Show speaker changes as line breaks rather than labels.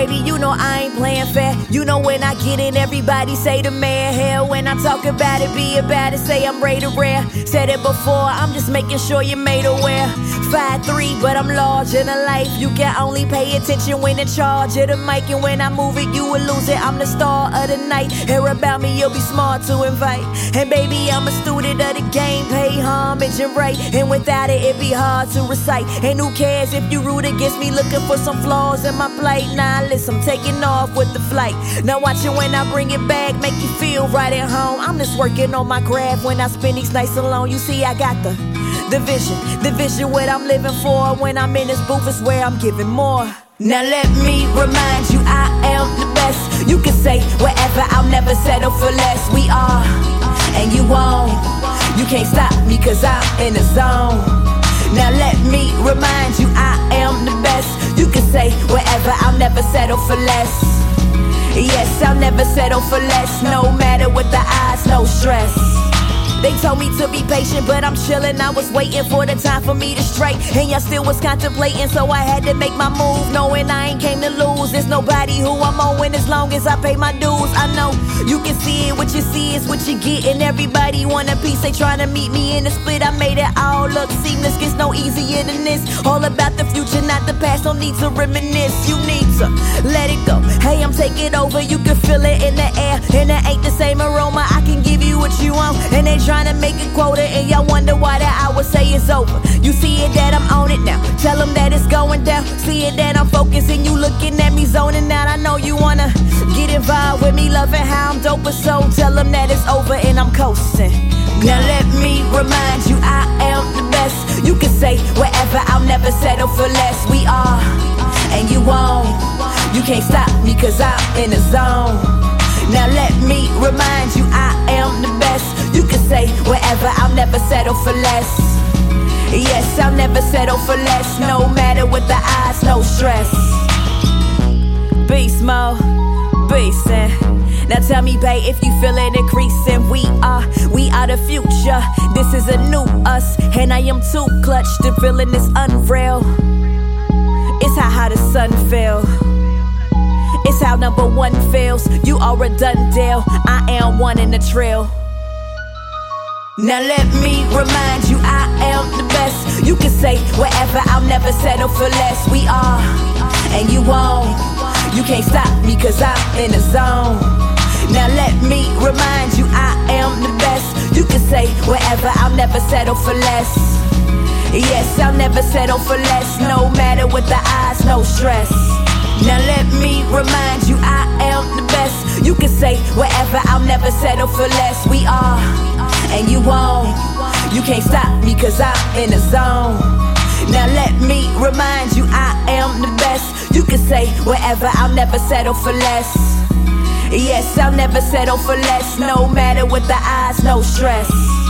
baby, you know I ain't playing fair. You know when I get in, everybody say the man. Hell, when I talk about it, be about it, say I'm rated rare. Said it before, I'm just making sure you're made aware. 5'3", but I'm larger than life. You can only pay attention when in charge of the mic. And when I move it, you will lose it. I'm the star of the night. Hear about me, you'll be smart to invite. And baby, I'm a student of the game. Pay homage and right. And without it, it'd be hard to recite. And who cares if you root against me, looking for some flaws in my plight. Nah, listen, I'm taking off with the flight. Now watch it when I bring it back, make you feel right at home. I'm just working on my craft when I spend these nights alone. You see, I got the vision, what I'm living for. When I'm in this booth, is where I'm giving more. Now let me remind you, I am the best. You can say whatever, I'll never settle for less. We are, and you won't. You can't stop me, cause I'm in the zone. Now let me remind you, I am the best. You can say whatever, I'll never settle for less. Yes, I'll never settle for less. No matter what the odds, no stress. They told me to be patient, but I'm chillin'. I was waiting for the time for me to strike, and y'all still was contemplating, so I had to make my move, knowing I ain't came to lose. There's nobody who I'm owing as long as I pay my dues. I know you can see it, what you see is what you get, and everybody want a piece. They tryna meet me in the split. I made it all look seamless, gets no easier than this. All about the future, not the past, no need to reminisce. You need to let it go. Hey, I'm taking over, you can feel it in the air, and it ain't the same aroma. I can give you what you want, and they trying to make a quota, and y'all wonder why that I would say it's over. You see it that I'm on it now, tell them that it's going down. See it that I'm focusing, you looking at me zoning out. I know you wanna get involved with me, loving how I'm dope, but so tell them that it's over and I'm coasting. Now let me remind you, I am the best. You can say whatever, I'll never settle for less. We are, and you won't. You can't stop me, cause I'm in the zone. Now let me remind you, I am the best. You can say whatever, I'll never settle for less. Yes, I'll never settle for less. No matter what the odds, no stress. Beast mode, beastin'. Now tell me, babe, if you feel it increasing. We are the future. This is a new us, and I am too clutch. The feeling is unreal. It's how the sun feel. It's how number one feels. You are a done deal. I am one in the trail. Now let me remind you, I am the best. You can say whatever, I'll never settle for less. We are, and you won't. You can't stop me, cause I'm in the zone. Now let me remind you, I am the best. You can say whatever, I'll never settle for less. Yes, I'll never settle for less. No matter what the odds, no stress. Now let me remind you, I am the best. You can say whatever, I'll never settle for less. We are, and you won't. You can't stop me, cause I'm in the zone. Now let me remind you, I am the best. You can say whatever, I'll never settle for less. Yes, I'll never settle for less. No matter what the odds, no stress.